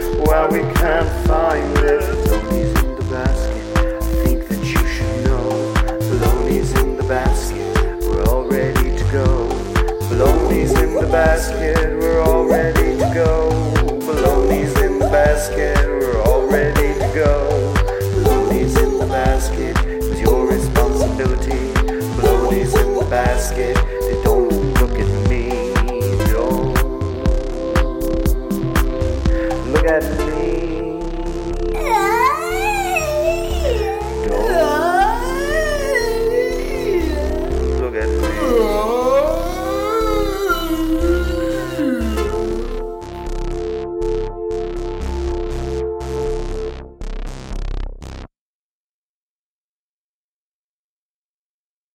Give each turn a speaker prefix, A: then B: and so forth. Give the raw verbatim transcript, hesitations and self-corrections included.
A: Well, we can't find it. Bologna's in the basket. I think that you should know. Bologna's in the basket. We're all ready to go. Bologna's in the basket. We're all ready to go. Bologna's in the basket. We're all ready to go. Bologna's in the basket. It's your responsibility. Bologna's in the basket. They don't look at me. Don't look at me.